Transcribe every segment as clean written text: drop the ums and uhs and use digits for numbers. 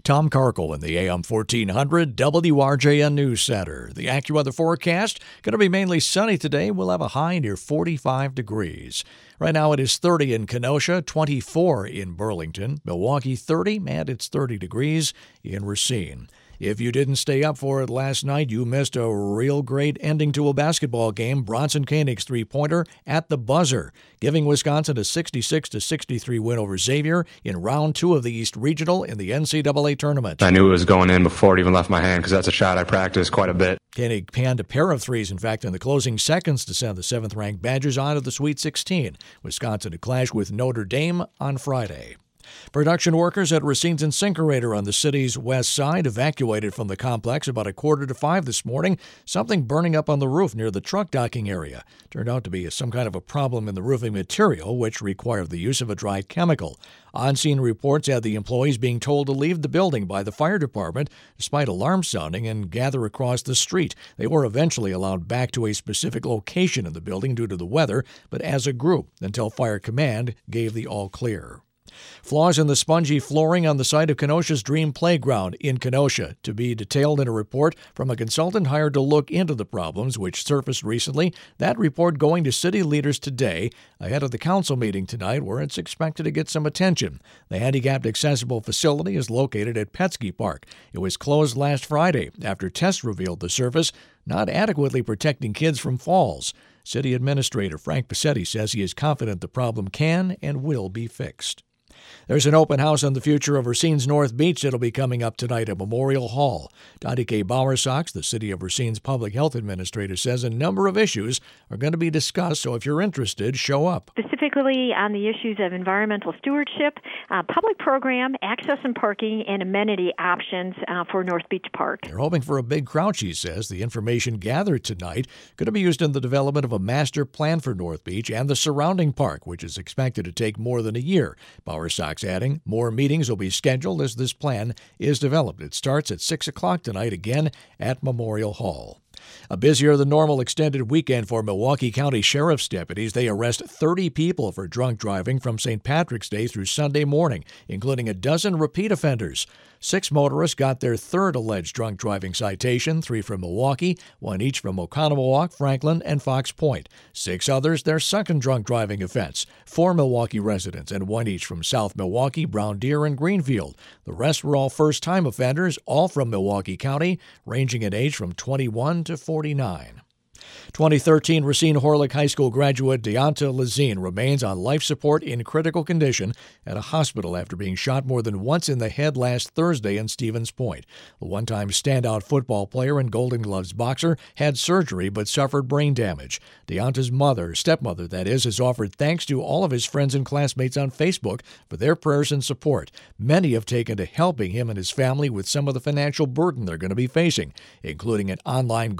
Tom Karkel in the AM 1400 WRJN News Center. The AccuWeather forecast going to be mainly sunny today. We'll have a high near 45 degrees. Right now it is 30 in Kenosha, 24 in Burlington, Milwaukee 30, and it's 30 degrees in Racine. If you didn't stay up for it last night, you missed a real great ending to a basketball game. Bronson Koenig's three-pointer at the buzzer, giving Wisconsin a 66-63 win over Xavier in round 2 of the East Regional in the NCAA tournament. I knew it was going in before it even left my hand because that's a shot I practiced quite a bit. Koenig panned a pair of threes, in fact, in the closing seconds to send the 7th-ranked Badgers on to the Sweet 16. Wisconsin to clash with Notre Dame on Friday. Production workers at Racine's incinerator on the city's west side evacuated from the complex about 4:45 this morning. Something burning up on the roof near the truck docking area. Turned out to be some kind of a problem in the roofing material, which required the use of a dry chemical. On-scene reports had the employees being told to leave the building by the fire department, despite alarms sounding, and gather across the street. They were eventually allowed back to a specific location in the building due to the weather, but as a group until Fire Command gave the all-clear. Flaws in the spongy flooring on the site of Kenosha's Dream Playground in Kenosha, to be detailed in a report from a consultant hired to look into the problems, which surfaced recently. That report going to city leaders today ahead of the council meeting tonight, where it's expected to get some attention. The handicapped accessible facility is located at Petsky Park. It was closed last Friday after tests revealed the surface not adequately protecting kids from falls. City Administrator Frank Passetti says he is confident the problem can and will be fixed. There's an open house on the future of Racine's North Beach that'll be coming up tonight at Memorial Hall. Dottie K. Bowersox, the City of Racine's public health administrator, says a number of issues are going to be discussed, so if you're interested, show up. Specifically on the issues of environmental stewardship, public program, access and parking, and amenity options for North Beach Park. They're hoping for a big crowd, she says. The information gathered tonight going to be used in the development of a master plan for North Beach and the surrounding park, which is expected to take more than a year. Bowersox adding, more meetings will be scheduled as this plan is developed. It starts at 6 o'clock tonight, again at Memorial Hall. A busier than normal extended weekend for Milwaukee County Sheriff's deputies. They arrest 30 people for drunk driving from St. Patrick's Day through Sunday morning, including a dozen repeat offenders. 6 motorists got their 3rd alleged drunk driving citation, 3 from Milwaukee, 1 each from Oconomowoc, Franklin, and Fox Point. 6 others their 2nd drunk driving offense, 4 Milwaukee residents and 1 each from South Milwaukee, Brown Deer, and Greenfield. The rest were all first-time offenders, all from Milwaukee County, ranging in age from 21 to 49. 2013 Racine Horlick High School graduate Deonta Lazine remains on life support in critical condition at a hospital after being shot more than once in the head last Thursday in Stevens Point. The one-time standout football player and Golden Gloves boxer had surgery but suffered brain damage. Deonta's stepmother, that is, has offered thanks to all of his friends and classmates on Facebook for their prayers and support. Many have taken to helping him and his family with some of the financial burden they're going to be facing, including an online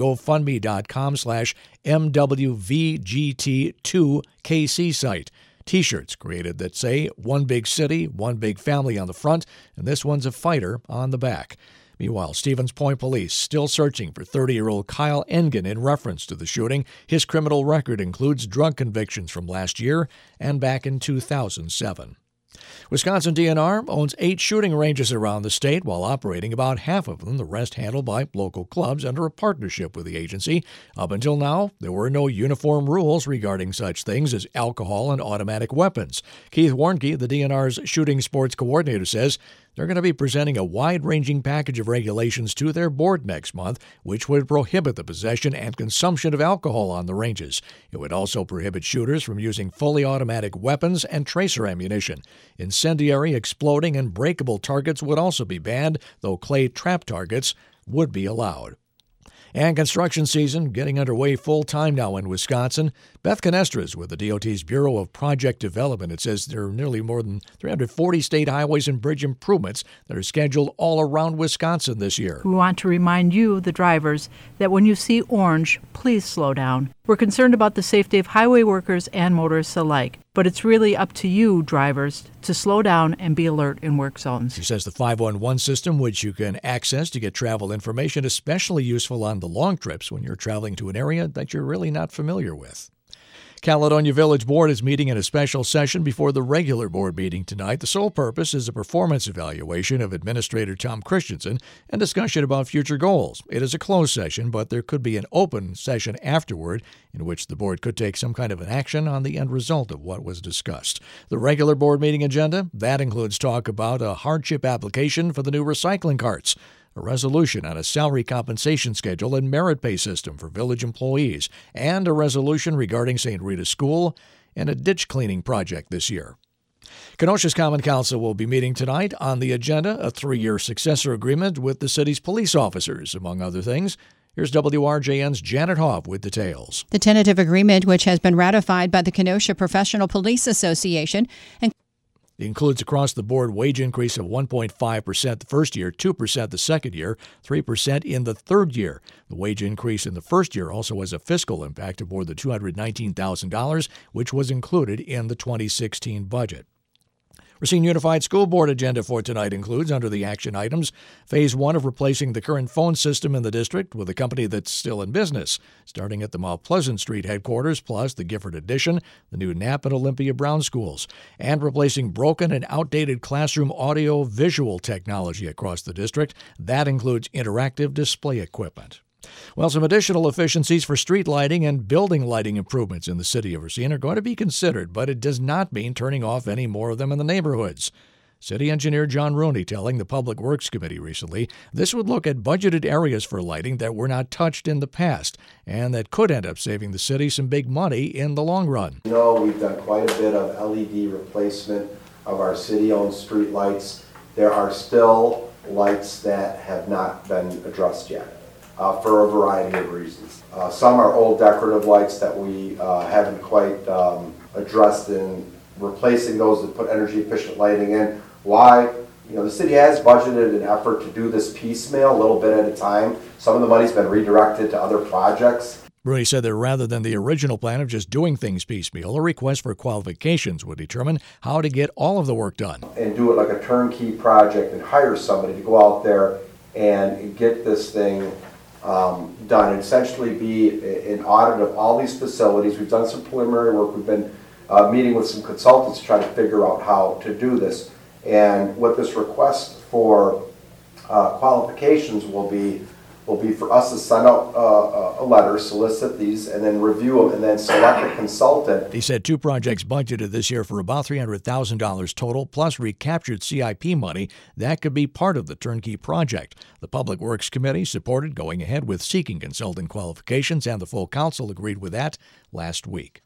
GoFundMe.com/MWVGT2KC site. T-shirts created that say, "One big city, one big family" on the front, and this one's a fighter on the back. Meanwhile, Stevens Point police still searching for 30-year-old Kyle Engen in reference to the shooting. His criminal record includes drug convictions from last year and back in 2007. Wisconsin DNR owns 8 shooting ranges around the state, while operating about half of them, the rest handled by local clubs under a partnership with the agency. Up until now, there were no uniform rules regarding such things as alcohol and automatic weapons. Keith Warnke, the DNR's shooting sports coordinator, says they're going to be presenting a wide-ranging package of regulations to their board next month, which would prohibit the possession and consumption of alcohol on the ranges. It would also prohibit shooters from using fully automatic weapons and tracer ammunition. Incendiary, exploding, and breakable targets would also be banned, though clay trap targets would be allowed. And construction season getting underway full-time now in Wisconsin. Beth Canestra with the DOT's Bureau of Project Development. It says there are nearly more than 340 state highways and bridge improvements that are scheduled all around Wisconsin this year. We want to remind you, the drivers, that when you see orange, please slow down. We're concerned about the safety of highway workers and motorists alike, but it's really up to you, drivers, to slow down and be alert in work zones. She says the 511 system, which you can access to get travel information, is especially useful on the long trips when you're traveling to an area that you're really not familiar with. Caledonia Village Board is meeting in a special session before the regular board meeting tonight. The sole purpose is a performance evaluation of Administrator Tom Christensen and discussion about future goals. It is a closed session, but there could be an open session afterward in which the board could take some kind of an action on the end result of what was discussed. The regular board meeting agenda, that includes talk about a hardship application for the new recycling carts, a resolution on a salary compensation schedule and merit pay system for village employees, and a resolution regarding St. Rita's School and a ditch cleaning project this year. Kenosha's Common Council will be meeting tonight. On the agenda, a 3-year successor agreement with the city's police officers, among other things. Here's WRJN's Janet Hoff with details. The tentative agreement, which has been ratified by the Kenosha Professional Police Association, and it includes across-the-board wage increase of 1.5% the first year, 2% the second year, 3% in the third year. The wage increase in the first year also has a fiscal impact of more than $219,000, which was included in the 2016 budget. Racine Unified School Board agenda for tonight includes, under the action items, Phase 1 of replacing the current phone system in the district with a company that's still in business, starting at the Mount Pleasant Street headquarters, plus the Gifford Addition, the new Knapp and Olympia Brown schools, and replacing broken and outdated classroom audio-visual technology across the district. That includes interactive display equipment. Well, some additional efficiencies for street lighting and building lighting improvements in the city of Racine are going to be considered, but it does not mean turning off any more of them in the neighborhoods. City Engineer John Rooney telling the Public Works Committee recently this would look at budgeted areas for lighting that were not touched in the past and that could end up saving the city some big money in the long run. We've done quite a bit of LED replacement of our city-owned street lights. There are still lights that have not been addressed yet. For a variety of reasons. Some are old decorative lights that we haven't quite addressed in replacing those that put energy efficient lighting in. Why? The city has budgeted an effort to do this piecemeal, a little bit at a time. Some of the money's been redirected to other projects. Rooney said that rather than the original plan of just doing things piecemeal, a request for qualifications would determine how to get all of the work done. And do it like a turnkey project and hire somebody to go out there and get this thing done, and essentially be an audit of all these facilities. We've done some preliminary work. We've been meeting with some consultants to try to figure out how to do this. And what this request for qualifications will be for us to send out a letter, solicit these, and then review them, and then select a consultant. He said 2 projects budgeted this year for about $300,000 total, plus recaptured CIP money. That could be part of the turnkey project. The Public Works Committee supported going ahead with seeking consultant qualifications, and the full council agreed with that last week.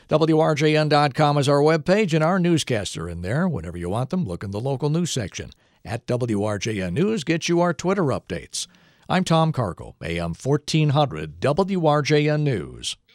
WRJN.com is our webpage, and our newscasts are in there. Whenever you want them, look in the local news section. At WRJN News gets you our Twitter updates. I'm Tom Cargill, AM 1400 WRJN News.